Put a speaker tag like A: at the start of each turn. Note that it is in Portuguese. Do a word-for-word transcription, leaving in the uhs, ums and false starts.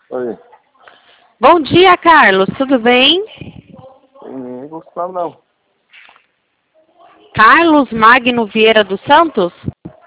A: Oi.
B: Bom dia, Carlos. Tudo bem?
A: Ninguém gostava, não.
B: Carlos Magno Vieira dos Santos?